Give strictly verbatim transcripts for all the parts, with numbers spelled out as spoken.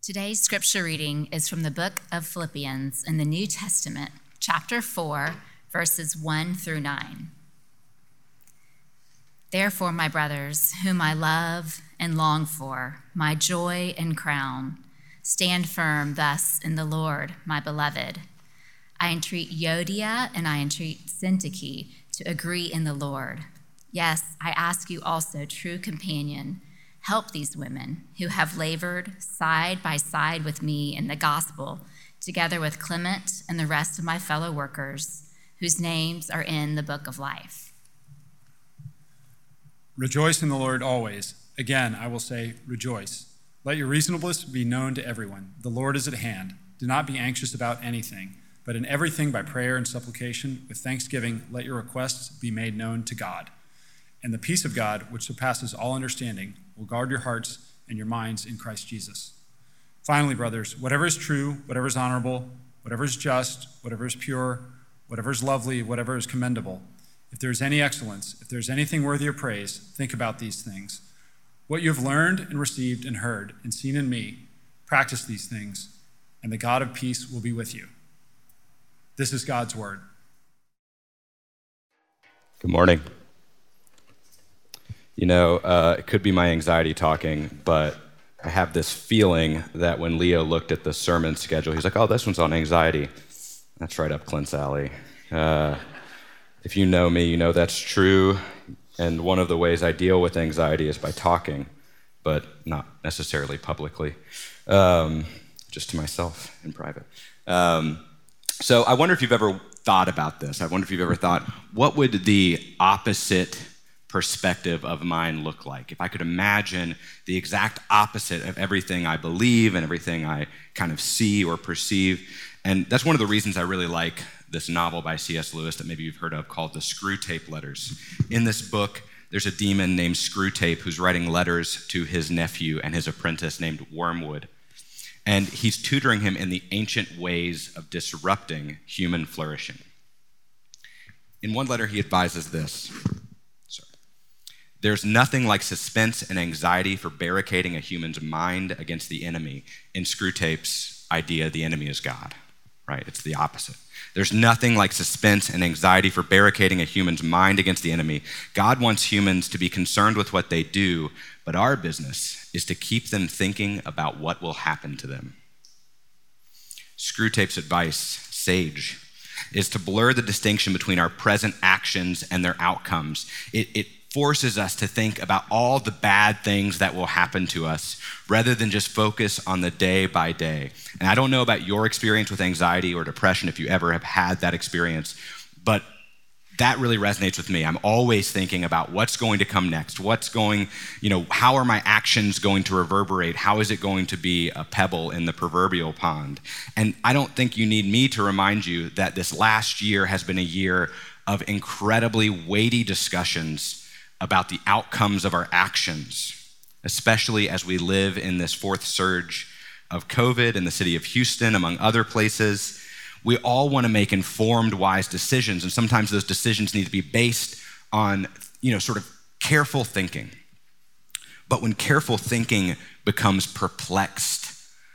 Today's scripture reading is from the book of Philippians in the New Testament, chapter four, verses one through nine. Therefore, my brothers, whom I love and long for, my joy and crown, stand firm thus in the Lord, my beloved. I entreat Euodia and I entreat Syntyche to agree in the Lord. Yes, I ask you also, true companion, help these women who have labored side by side with me in the gospel, together with Clement and the rest of my fellow workers, whose names are in the book of life. Rejoice in the Lord always. Again, I will say, rejoice. Let your reasonableness be known to everyone. The Lord is at hand. Do not be anxious about anything, but in everything by prayer and supplication, with thanksgiving, let your requests be made known to God. And the peace of God, which surpasses all understanding, will guard your hearts and your minds in Christ Jesus. Finally, brothers, whatever is true, whatever is honorable, whatever is just, whatever is pure, whatever is lovely, whatever is commendable, if there is any excellence, if there is anything worthy of praise, think about these things. What you have learned and received and heard and seen in me, practice these things, and the God of peace will be with you. This is God's word. Good morning. You know, uh, it could be my anxiety talking, but I have this feeling that when Leo looked at the sermon schedule, he's like, oh, this one's on anxiety. That's right up Clint's alley. Uh, if you know me, you know that's true. And one of the ways I deal with anxiety is by talking, but not necessarily publicly, um, just to myself in private. Um, so I wonder if you've ever thought about this. I wonder if you've ever thought, what would the opposite perspective of mine look like? If I could imagine the exact opposite of everything I believe and everything I kind of see or perceive. And that's one of the reasons I really like this novel by C S Lewis that maybe you've heard of called The Screwtape Letters. In this book, there's a demon named Screwtape who's writing letters to his nephew and his apprentice named Wormwood. And he's tutoring him in the ancient ways of disrupting human flourishing. In one letter, he advises this. There's nothing like suspense and anxiety for barricading a human's mind against the enemy. In Screwtape's idea, the enemy is God, right? It's the opposite. There's nothing like suspense and anxiety for barricading a human's mind against the enemy. God wants humans to be concerned with what they do, but our business is to keep them thinking about what will happen to them. Screwtape's advice, sage, is to blur the distinction between our present actions and their outcomes. It, it forces us to think about all the bad things that will happen to us rather than just focus on the day by day. And I don't know about your experience with anxiety or depression, if you ever have had that experience, but that really resonates with me. I'm always thinking about what's going to come next, what's going, you know, how are my actions going to reverberate? How is it going to be a pebble in the proverbial pond? And I don't think you need me to remind you that this last year has been a year of incredibly weighty discussions about the outcomes of our actions, especially as we live in this fourth surge of COVID in the city of Houston, among other places. We all want to make informed, wise decisions, and sometimes those decisions need to be based on, you know, sort of careful thinking. But when careful thinking becomes perplexed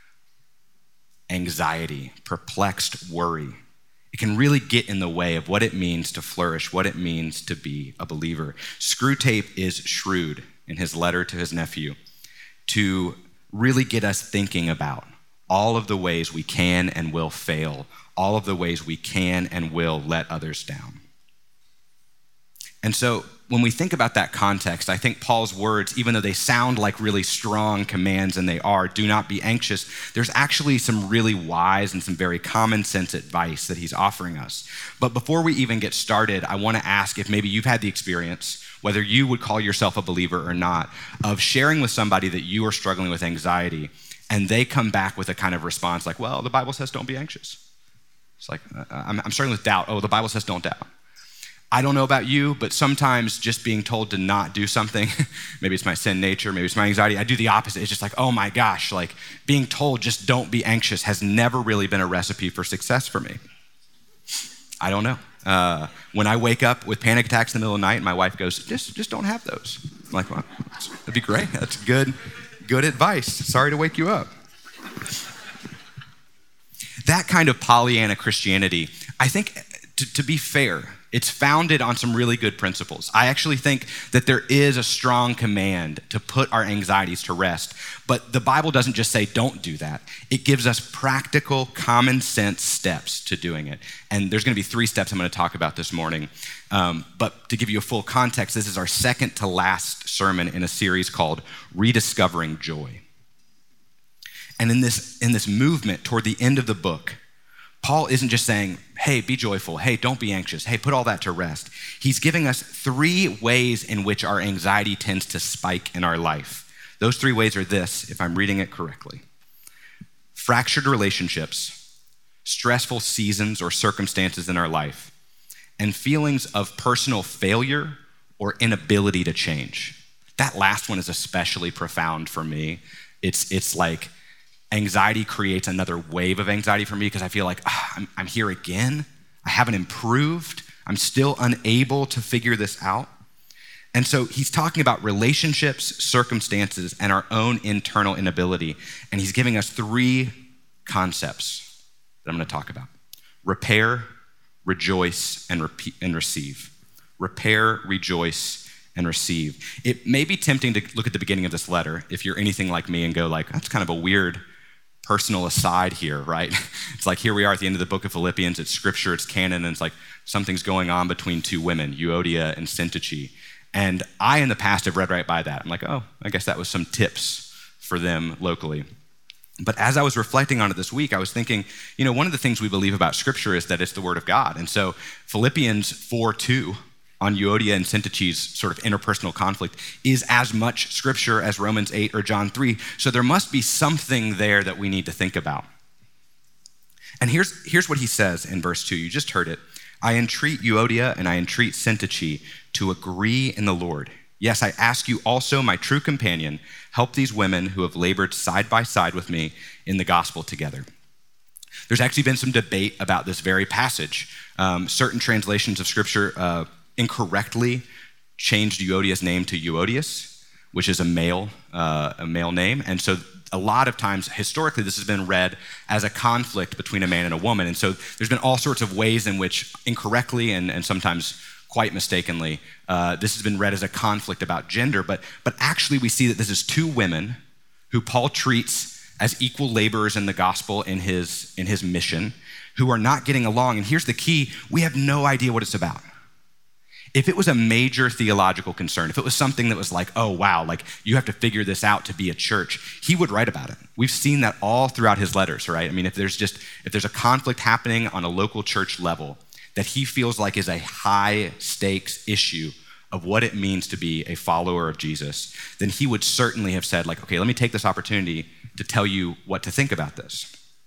anxiety, perplexed worry, it can really get in the way of what it means to flourish, what it means to be a believer. Screwtape is shrewd in his letter to his nephew to really get us thinking about all of the ways we can and will fail, all of the ways we can and will let others down. And so when we think about that context, I think Paul's words, even though they sound like really strong commands, and they are, do not be anxious, there's actually some really wise and some very common sense advice that he's offering us. But before we even get started, I want to ask if maybe you've had the experience, whether you would call yourself a believer or not, of sharing with somebody that you are struggling with anxiety, and they come back with a kind of response like, well, the Bible says don't be anxious. It's like, I'm, I'm struggling with doubt. Oh, the Bible says don't doubt. I don't know about you, but sometimes just being told to not do something, maybe it's my sin nature, maybe it's my anxiety, I do the opposite. It's just like, oh my gosh, like being told just don't be anxious has never really been a recipe for success for me. I don't know. Uh, when I wake up with panic attacks in the middle of the night, and my wife goes, just, just don't have those. I'm like, well, that'd be great. That's good, good advice. Sorry to wake you up. that kind of Pollyanna Christianity, I think, to, to be fair, it's founded on some really good principles. I actually think that there is a strong command to put our anxieties to rest, but the Bible doesn't just say don't do that. It gives us practical, common sense steps to doing it. And there's gonna be three steps I'm gonna talk about this morning. Um, but to give you a full context, this is our second to last sermon in a series called Rediscovering Joy. And in this, in this movement toward the end of the book, Paul isn't just saying, hey, be joyful. Hey, don't be anxious. Hey, put all that to rest. He's giving us three ways in which our anxiety tends to spike in our life. Those three ways are this, if I'm reading it correctly: fractured relationships, stressful seasons or circumstances in our life, and feelings of personal failure or inability to change. That last one is especially profound for me. It's, it's like, anxiety creates another wave of anxiety for me because I feel like ah, I'm, I'm here again. I haven't improved. I'm still unable to figure this out. And so he's talking about relationships, circumstances, and our own internal inability. And he's giving us three concepts that I'm going to talk about: repair, rejoice, and, repeat, and receive. Repair, rejoice, and receive. It may be tempting to look at the beginning of this letter if you're anything like me and go like, that's kind of a weird personal aside here, right? It's like, here we are at the end of the book of Philippians. It's scripture, it's canon, and it's like something's going on between two women, Euodia and Syntyche. And I, in the past, have read right by that. I'm like, oh, I guess that was some tips for them locally. But as I was reflecting on it this week, I was thinking, you know, one of the things we believe about scripture is that it's the word of God. And so Philippians four two on Euodia and Syntyche's sort of interpersonal conflict is as much scripture as Romans eight or John three. So there must be something there that we need to think about. And here's, here's what he says in verse two. You just heard it. I entreat Euodia and I entreat Syntyche to agree in the Lord. Yes, I ask you also, my true companion, help these women who have labored side by side with me in the gospel together. There's actually been some debate about this very passage. Um, certain translations of scripture uh, incorrectly changed Euodia's name to Euodias, which is a male, uh, a male name. And so a lot of times, historically, this has been read as a conflict between a man and a woman. And so there's been all sorts of ways in which incorrectly and, and sometimes quite mistakenly, uh, this has been read as a conflict about gender. But, but actually, we see that this is two women who Paul treats as equal laborers in the gospel in his, in his mission, who are not getting along. And here's the key: we have no idea what it's about. If it was a major theological concern, if it was something that was like, oh, wow, like you have to figure this out to be a church, he would write about it. We've seen that all throughout his letters, right? I mean, if there's just, if there's a conflict happening on a local church level that he feels like is a high stakes issue of what it means to be a follower of Jesus, then he would certainly have said like, okay, let me take this opportunity to tell you what to think about this.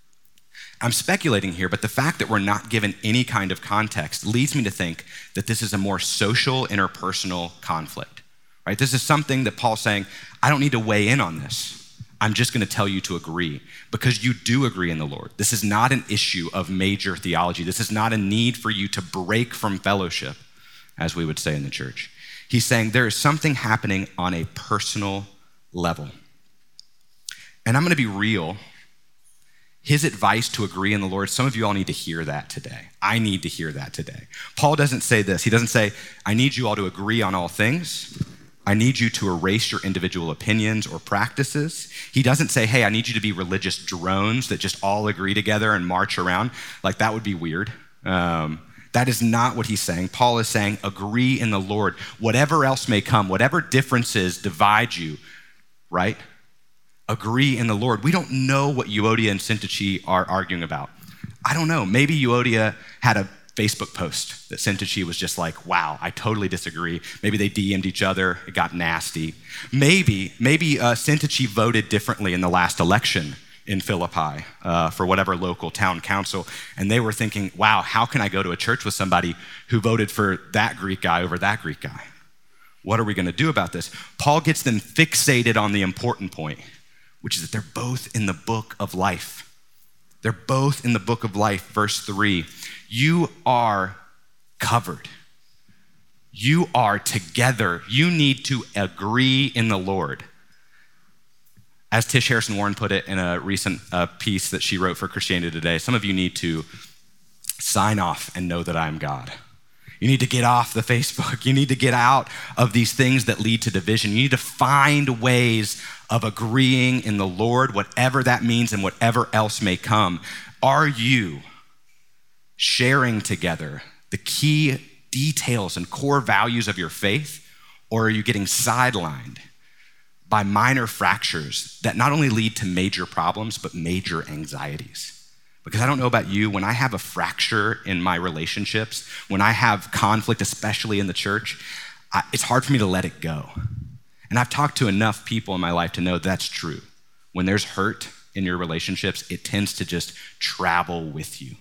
I'm speculating here, but the fact that we're not given any kind of context leads me to think that this is a more social, interpersonal conflict, right? This is something that Paul's saying, I don't need to weigh in on this. I'm just gonna tell you to agree because you do agree in the Lord. This is not an issue of major theology. This is not a need for you to break from fellowship, as we would say in the church. He's saying there is something happening on a personal level. And I'm gonna be real. His advice to agree in the Lord, some of you all need to hear that today. I need to hear that today. Paul doesn't say this. He doesn't say, I need you all to agree on all things. I need you to erase your individual opinions or practices. He doesn't say, hey, I need you to be religious drones that just all agree together and march around. Like, that would be weird. Um, that is not what he's saying. Paul is saying, agree in the Lord. Whatever else may come, whatever differences divide you, right? Agree in the Lord. We don't know what Euodia and Syntyche are arguing about. I don't know. Maybe Euodia had a Facebook post that Syntyche was just like, wow, I totally disagree. Maybe they D M'd each other. It got nasty. Maybe, maybe uh, Syntyche voted differently in the last election in Philippi uh, for whatever local town council. And they were thinking, wow, how can I go to a church with somebody who voted for that Greek guy over that Greek guy? What are we going to do about this? Paul gets them fixated on the important point, which is that they're both in the book of life. They're both in the book of life. Verse three, you are covered. You are together. You need to agree in the Lord. As Tish Harrison Warren put it in a recent uh, piece that she wrote for Christianity Today, some of you need to sign off and know that I am God. You need to get off the Facebook. You need to get out of these things that lead to division. You need to find ways of agreeing in the Lord, whatever that means and whatever else may come. Are you sharing together the key details and core values of your faith, or are you getting sidelined by minor fractures that not only lead to major problems, but major anxieties? Because I don't know about you, when I have a fracture in my relationships, when I have conflict, especially in the church, I, it's hard for me to let it go. And I've talked to enough people in my life to know that's true. When there's hurt in your relationships, it tends to just travel with you.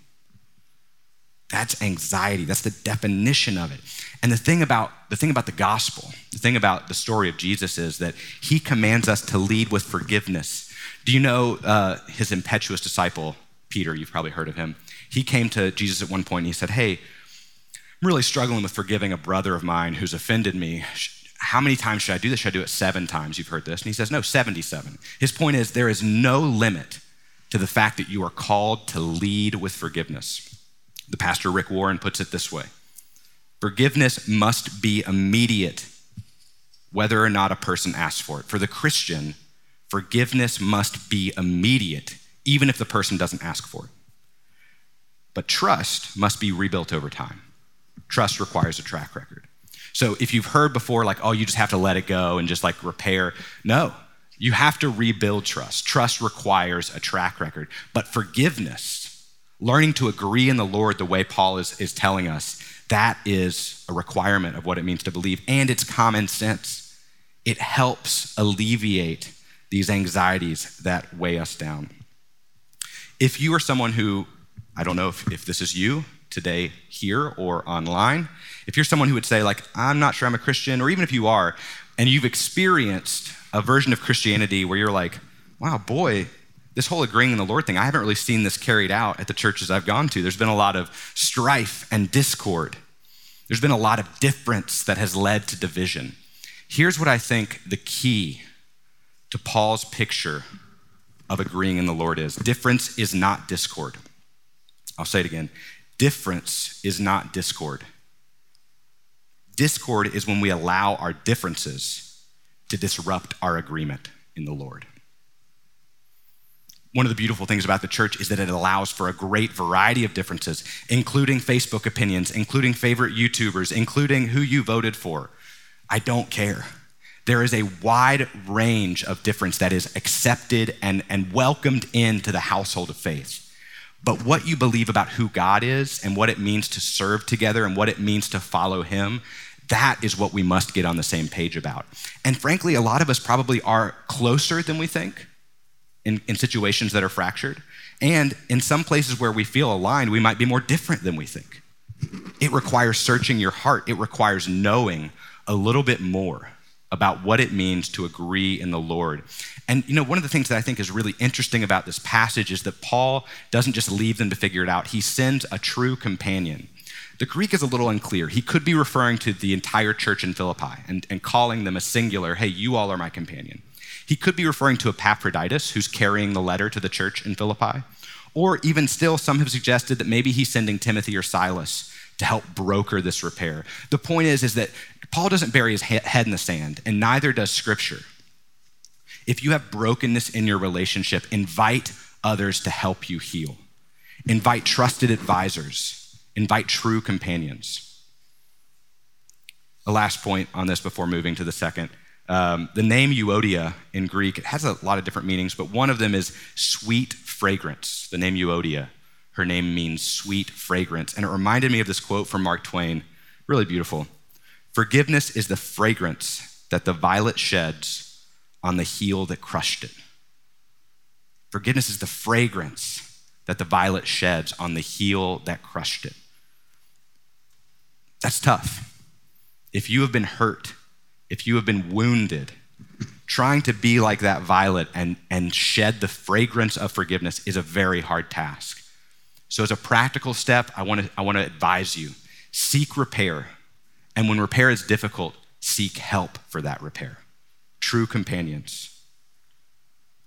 That's anxiety. That's the definition of it. And the thing about the thing about the gospel, the thing about the story of Jesus is that he commands us to lead with forgiveness. Do you know uh, his impetuous disciple, Peter? You've probably heard of him. He came to Jesus at one point and he said, hey, I'm really struggling with forgiving a brother of mine who's offended me. How many times should I do this? Should I do it seven times? You've heard this. And he says, no, seventy-seven. His point is there is no limit to the fact that you are called to lead with forgiveness. The pastor Rick Warren puts it this way: forgiveness must be immediate, whether or not a person asks for it. For the Christian, forgiveness must be immediate, even if the person doesn't ask for it. But trust must be rebuilt over time. Trust requires a track record. So if you've heard before, like, oh, you just have to let it go and just like repair, no, you have to rebuild trust. Trust requires a track record. But forgiveness, learning to agree in the Lord the way Paul is, is telling us, that is a requirement of what it means to believe, and it's common sense. It helps alleviate these anxieties that weigh us down. If you are someone who, I don't know if, if this is you today here or online, if you're someone who would say like, I'm not sure I'm a Christian, or even if you are, and you've experienced a version of Christianity where you're like, wow, boy, this whole agreeing in the Lord thing, I haven't really seen this carried out at the churches I've gone to. There's been a lot of strife and discord. There's been a lot of difference that has led to division. Here's what I think the key to Paul's picture of agreeing in the Lord is. Difference is not discord. I'll say it again. Difference is not discord. Discord is when we allow our differences to disrupt our agreement in the Lord. One of the beautiful things about the church is that it allows for a great variety of differences, including Facebook opinions, including favorite YouTubers, including who you voted for. I don't care. There is a wide range of difference that is accepted and, and welcomed into the household of faith. But what you believe about who God is and what it means to serve together and what it means to follow him, that is what we must get on the same page about. And frankly, a lot of us probably are closer than we think in, in situations that are fractured. And in some places where we feel aligned, we might be more different than we think. It requires searching your heart. It requires knowing a little bit more about what it means to agree in the Lord. And you know, one of the things that I think is really interesting about this passage is that Paul doesn't just leave them to figure it out. He sends a true companion. The Greek is a little unclear. He could be referring to the entire church in Philippi and, and calling them a singular, hey, you all are my companion. He could be referring to Epaphroditus, who's carrying the letter to the church in Philippi. Or even still, some have suggested that maybe he's sending Timothy or Silas to help broker this repair. The point is, is that Paul doesn't bury his head in the sand, and neither does Scripture. If you have brokenness in your relationship, invite others to help you heal. Invite trusted advisors. Invite true companions. A last point on this before moving to the second. Um, the name Euodia in Greek, it has a lot of different meanings, but one of them is sweet fragrance. The name Euodia, her name means sweet fragrance. And it reminded me of this quote from Mark Twain, really beautiful. Forgiveness is the fragrance that the violet sheds on the heel that crushed it. Forgiveness is the fragrance that the violet sheds on the heel that crushed it. That's tough. If you have been hurt, if you have been wounded, trying to be like that violet and, and shed the fragrance of forgiveness is a very hard task. So as a practical step, I want to I want to advise you, seek repair. And when repair is difficult, seek help for that repair. True companions.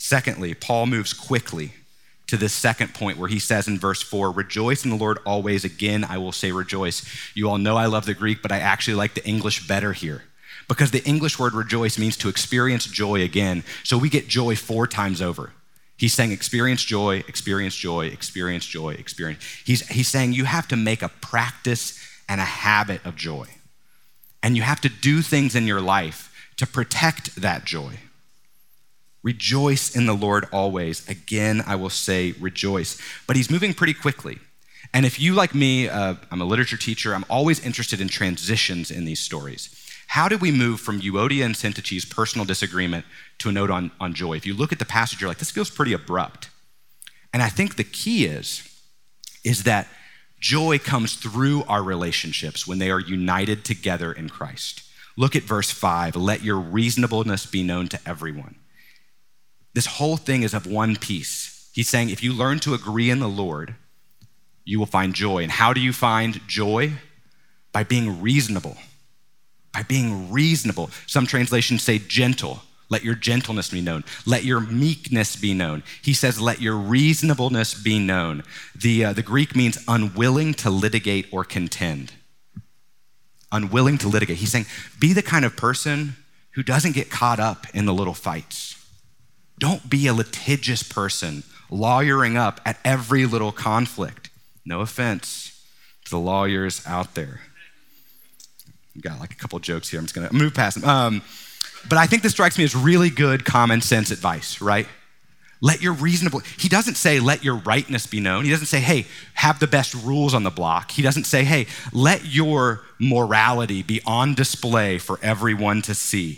Secondly, Paul moves quickly to this second point where he says in verse four, rejoice in the Lord always. Again, I will say rejoice. You all know I love the Greek, but I actually like the English better here because the English word rejoice means to experience joy again. So we get joy four times over. He's saying experience joy, experience joy, experience joy, experience. He's, he's saying you have to make a practice and a habit of joy. And you have to do things in your life to protect that joy. Rejoice in the Lord always. Again, I will say rejoice. But he's moving pretty quickly. And if you, like me, uh, I'm a literature teacher, I'm always interested in transitions in these stories. How did we move from Euodia and Syntyche's personal disagreement to a note on, on joy? If you look at the passage, you're like, this feels pretty abrupt. And I think the key is, is that joy comes through our relationships when they are united together in Christ. Look at verse five. Let your reasonableness be known to everyone. This whole thing is of one piece. He's saying if you learn to agree in the Lord, you will find joy. And how do you find joy? By being reasonable. By being reasonable. Some translations say gentle. Let your gentleness be known. Let your meekness be known. He says, let your reasonableness be known. The, uh, the Greek means unwilling to litigate or contend. Unwilling to litigate. He's saying, be the kind of person who doesn't get caught up in the little fights. Don't be a litigious person, lawyering up at every little conflict. No offense to the lawyers out there. I've got like a couple jokes here. I'm just gonna move past them. Um, but I think this strikes me as really good common sense advice, right? Let your reasonable, he doesn't say let your rightness be known. He doesn't say, hey, have the best rules on the block. He doesn't say, hey, let your morality be on display for everyone to see,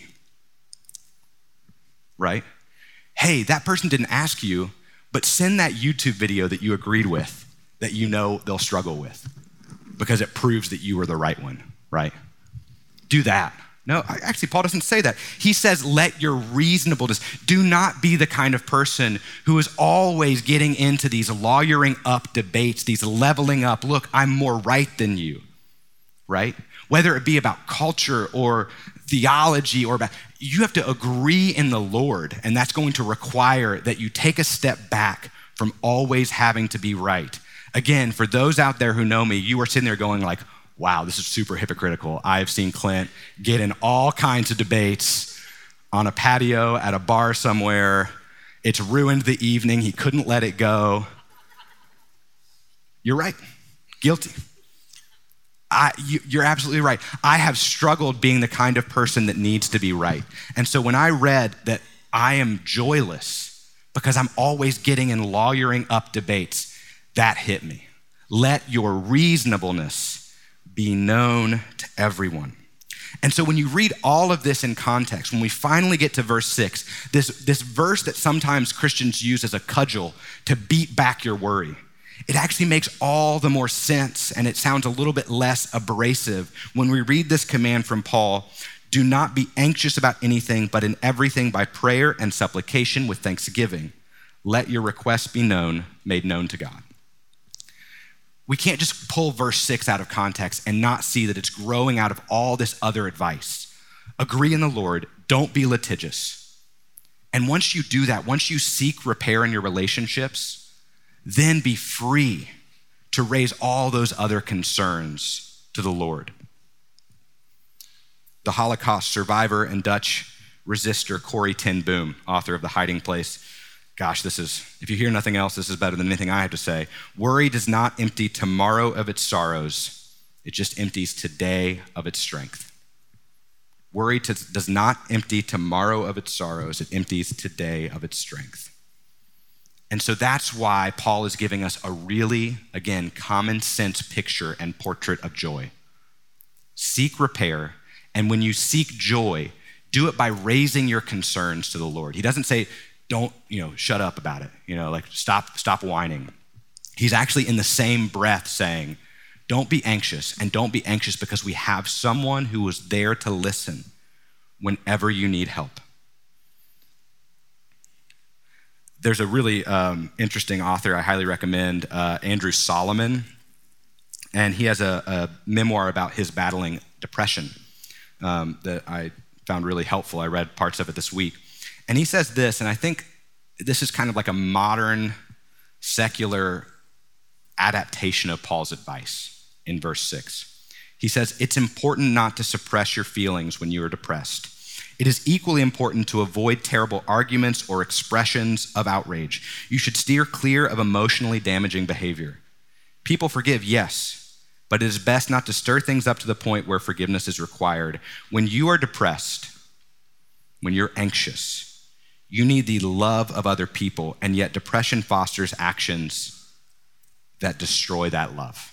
right? Hey, that person didn't ask you, but send that YouTube video that you agreed with, that you know they'll struggle with, because it proves that you were the right one, right? Do that. No, actually, Paul doesn't say that. He says, let your reasonableness, do not be the kind of person who is always getting into these lawyering up debates, these leveling up, look, I'm more right than you, right? Whether it be about culture or theology or about, you have to agree in the Lord, and that's going to require that you take a step back from always having to be right. Again, for those out there who know me, you are sitting there going like, wow, this is super hypocritical. I've seen Clint get in all kinds of debates on a patio at a bar somewhere. It's ruined the evening. He couldn't let it go. You're right. Guilty. I, you, you're absolutely right. I have struggled being the kind of person that needs to be right. And so when I read that I am joyless because I'm always getting in lawyering up debates, that hit me. Let your reasonableness be known to everyone. And so when you read all of this in context, when we finally get to verse six, this, this verse that sometimes Christians use as a cudgel to beat back your worry, it actually makes all the more sense, and it sounds a little bit less abrasive when we read this command from Paul: do not be anxious about anything, but in everything by prayer and supplication with thanksgiving, let your requests be known, made known to God. We can't just pull verse six out of context and not see that it's growing out of all this other advice. Agree in the Lord, don't be litigious. And once you do that, once you seek repair in your relationships, then be free to raise all those other concerns to the Lord. The Holocaust survivor and Dutch resistor Corrie ten Boom, author of The Hiding Place, gosh, this is, if you hear nothing else, this is better than anything I have to say. Worry does not empty tomorrow of its sorrows. It just empties today of its strength. Worry to, does not empty tomorrow of its sorrows. It empties today of its strength. And so that's why Paul is giving us a really, again, common sense picture and portrait of joy. Seek repair, and when you seek joy, do it by raising your concerns to the Lord. He doesn't say, don't, you know, shut up about it. You know, like stop, stop whining. He's actually in the same breath saying, don't be anxious, and don't be anxious because we have someone who is there to listen whenever you need help. There's a really um, interesting author I highly recommend, uh, Andrew Solomon, and he has a, a memoir about his battling depression um, that I found really helpful. I read parts of it this week. And he says this, and I think this is kind of like a modern, secular adaptation of Paul's advice in verse six. He says, it's important not to suppress your feelings when you are depressed. It is equally important to avoid terrible arguments or expressions of outrage. You should steer clear of emotionally damaging behavior. People forgive, yes, but it is best not to stir things up to the point where forgiveness is required. When you are depressed, when you're anxious, you need the love of other people, and yet depression fosters actions that destroy that love.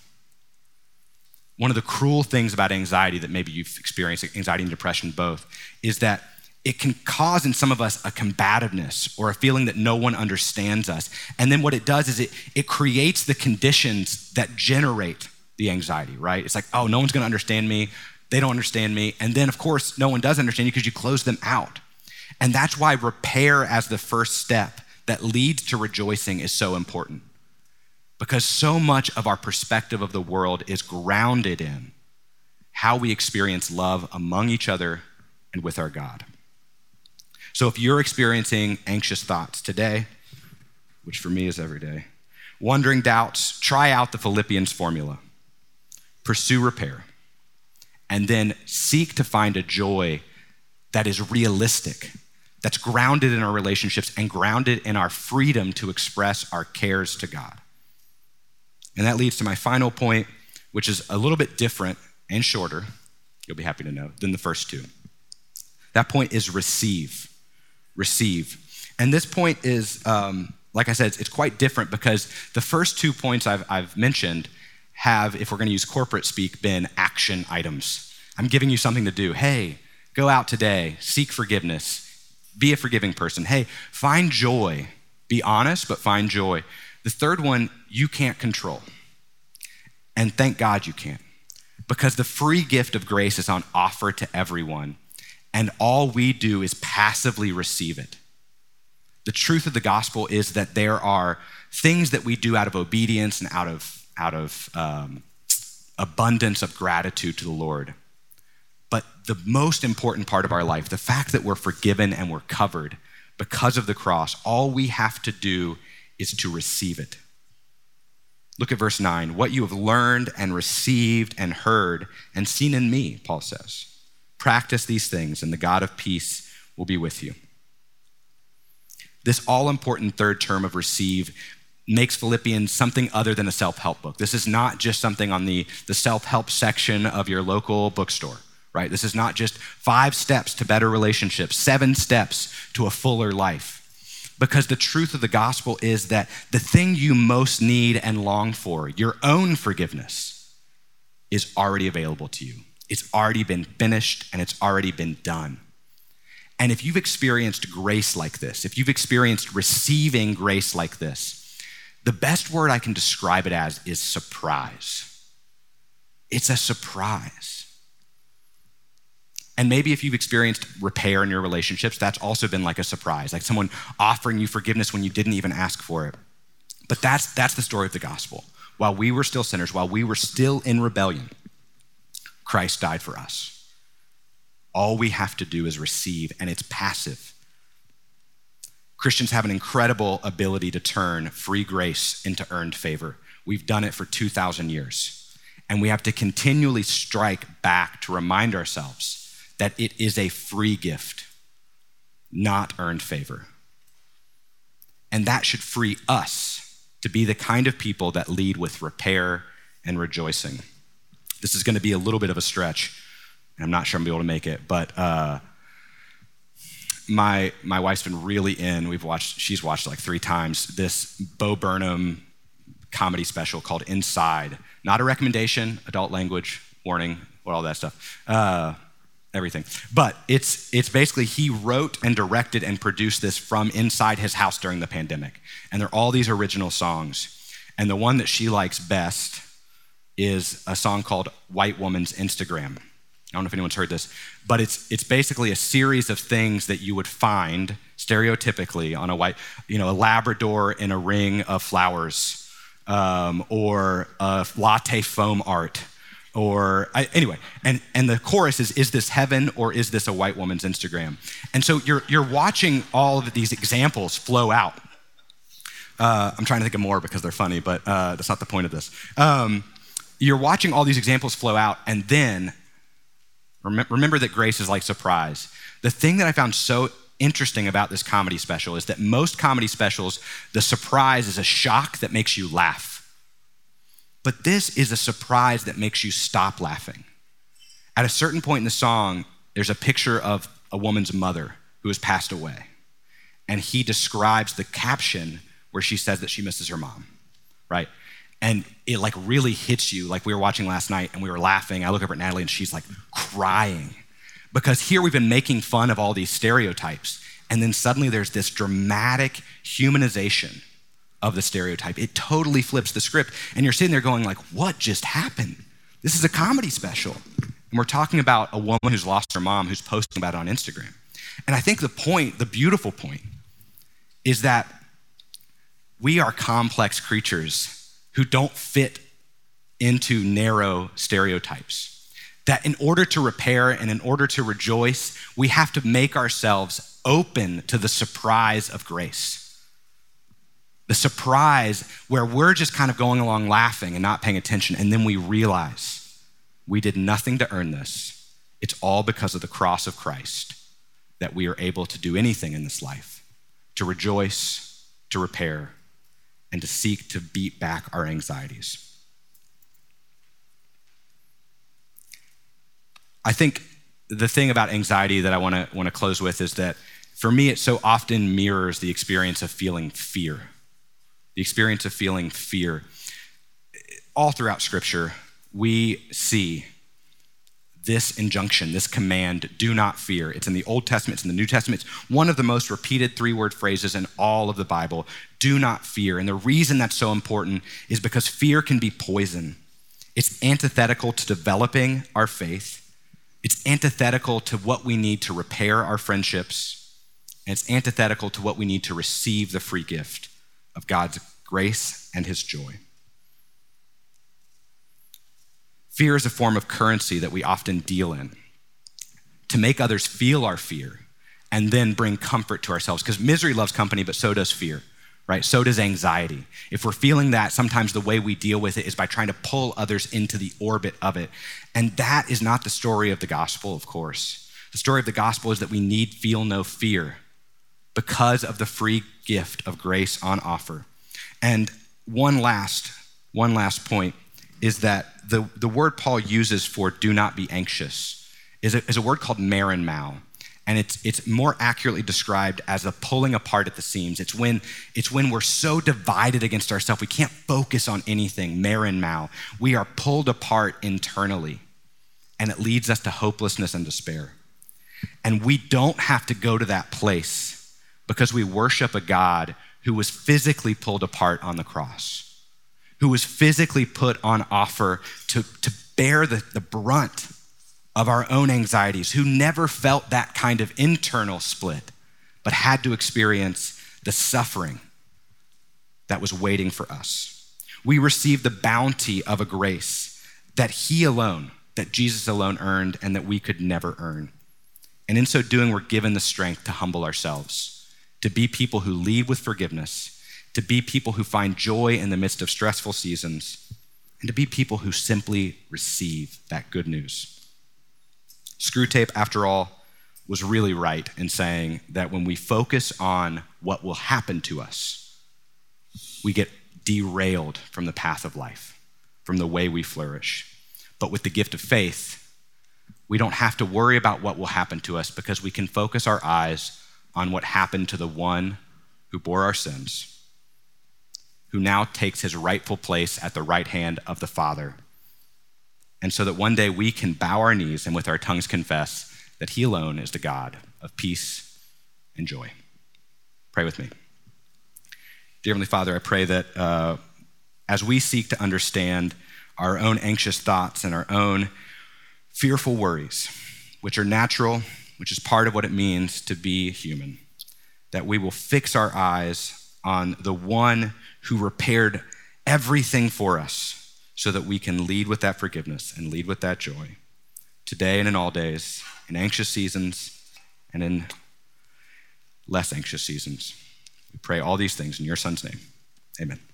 One of the cruel things about anxiety that maybe you've experienced, anxiety and depression both, is that it can cause in some of us a combativeness or a feeling that no one understands us. And then what it does is it, it creates the conditions that generate the anxiety, right? It's like, oh, no one's gonna understand me. They don't understand me. And then of course, no one does understand you because you close them out. And that's why repair as the first step that leads to rejoicing is so important. Because so much of our perspective of the world is grounded in how we experience love among each other and with our God. So if you're experiencing anxious thoughts today, which for me is every day, wondering doubts, try out the Philippians formula. Pursue repair, and then seek to find a joy that is realistic, that's grounded in our relationships and grounded in our freedom to express our cares to God. And that leads to my final point, which is a little bit different and shorter, you'll be happy to know, than the first two. That point is receive, receive. And this point is, um, like I said, it's, it's quite different because the first two points I've, I've mentioned have, if we're gonna use corporate speak, been action items. I'm giving you something to do. Hey, go out today, seek forgiveness, be a forgiving person. Hey, find joy, be honest, but find joy. The third one, you can't control. And thank God you can't. Because the free gift of grace is on offer to everyone. And all we do is passively receive it. The truth of the gospel is that there are things that we do out of obedience and out of, out of um, abundance of gratitude to the Lord. But the most important part of our life, the fact that we're forgiven and we're covered because of the cross, all we have to do is to receive it. Look at verse nine. What you have learned and received and heard and seen in me, Paul says. Practice these things and the God of peace will be with you. This all-important third term of receive makes Philippians something other than a self-help book. This is not just something on the, the self-help section of your local bookstore, right? This is not just five steps to better relationships, seven steps to a fuller life. Because the truth of the gospel is that the thing you most need and long for, your own forgiveness, is already available to you. It's already been finished and it's already been done. And if you've experienced grace like this, if you've experienced receiving grace like this, the best word I can describe it as is surprise. It's a surprise. And maybe if you've experienced repair in your relationships, that's also been like a surprise, like someone offering you forgiveness when you didn't even ask for it. But that's, that's the story of the gospel. While we were still sinners, while we were still in rebellion, Christ died for us. All we have to do is receive, and it's passive. Christians have an incredible ability to turn free grace into earned favor. We've done it for two thousand years. And we have to continually strike back to remind ourselves that it is a free gift, not earned favor. And that should free us to be the kind of people that lead with repair and rejoicing. This is gonna be a little bit of a stretch, and I'm not sure I'm gonna be able to make it, but uh, my my wife's been really in, we've watched, she's watched like three times, this Bo Burnham comedy special called Inside. Not a recommendation, adult language, warning, all that stuff. Uh, everything. But it's it's basically, he wrote and directed and produced this from inside his house during the pandemic. And they're all these original songs. And the one that she likes best is a song called White Woman's Instagram. I don't know if anyone's heard this, but it's it's basically a series of things that you would find stereotypically on a white, you know, a Labrador in a ring of flowers, um, or a latte foam art, or I, anyway, and, and the chorus is, is this heaven or is this a white woman's Instagram? And so you're, you're watching all of these examples flow out. Uh, I'm trying to think of more because they're funny, but uh, that's not the point of this. Um, you're watching all these examples flow out, and then rem- remember that grace is like surprise. The thing that I found so interesting about this comedy special is that most comedy specials, the surprise is a shock that makes you laugh. But this is a surprise that makes you stop laughing. At a certain point in the song, there's a picture of a woman's mother who has passed away. And he describes the caption where she says that she misses her mom, right? And it like really hits you, like we were watching last night and we were laughing. I look over at Natalie and she's like crying. Because here we've been making fun of all these stereotypes. And then suddenly there's this dramatic humanization of the stereotype. It totally flips the script. And you're sitting there going like, what just happened? This is a comedy special. And we're talking about a woman who's lost her mom who's posting about it on Instagram. And I think the point, the beautiful point, is that we are complex creatures who don't fit into narrow stereotypes. That in order to repair and in order to rejoice, we have to make ourselves open to the surprise of grace. The surprise where we're just kind of going along laughing and not paying attention, and then we realize we did nothing to earn this. It's all because of the cross of Christ that we are able to do anything in this life, to rejoice, to repair, and to seek to beat back our anxieties. I think the thing about anxiety that I want to want to close with is that for me, it so often mirrors the experience of feeling fear. The experience of feeling fear. All throughout Scripture, we see this injunction, this command, do not fear. It's in the Old Testament, it's in the New Testament. It's one of the most repeated three-word phrases in all of the Bible. Do not fear. And the reason that's so important is because fear can be poison. It's antithetical to developing our faith. It's antithetical to what we need to repair our friendships. And it's antithetical to what we need to receive the free gift of God's grace and his joy. Fear is a form of currency that we often deal in to make others feel our fear and then bring comfort to ourselves. Because misery loves company, but so does fear, right? So does anxiety. If we're feeling that, sometimes the way we deal with it is by trying to pull others into the orbit of it. And that is not the story of the gospel, of course. The story of the gospel is that we need feel no fear because of the free gift of grace on offer. And one last, one last point is that the, the word Paul uses for do not be anxious is a, is a word called merimnao. And it's, it's more accurately described as a pulling apart at the seams. It's when, it's when we're so divided against ourselves, we can't focus on anything, merimnao. We are pulled apart internally, and it leads us to hopelessness and despair. And we don't have to go to that place because we worship a God who was physically pulled apart on the cross, who was physically put on offer to, to bear the, the brunt of our own anxieties, who never felt that kind of internal split, but had to experience the suffering that was waiting for us. We receive the bounty of a grace that he alone, that Jesus alone earned and that we could never earn. And in so doing, we're given the strength to humble ourselves, to be people who lead with forgiveness, to be people who find joy in the midst of stressful seasons, and to be people who simply receive that good news. Screwtape, after all, was really right in saying that when we focus on what will happen to us, we get derailed from the path of life, from the way we flourish. But with the gift of faith, we don't have to worry about what will happen to us because we can focus our eyes on what happened to the one who bore our sins, who now takes his rightful place at the right hand of the Father. And so that one day we can bow our knees and with our tongues confess that he alone is the God of peace and joy. Pray with me. Dear Heavenly Father, I pray that uh, as we seek to understand our own anxious thoughts and our own fearful worries, which are natural, which is part of what it means to be human, that we will fix our eyes on the one who repaired everything for us, so that we can lead with that forgiveness and lead with that joy today and in all days, in anxious seasons and in less anxious seasons. We pray all these things in your Son's name. Amen.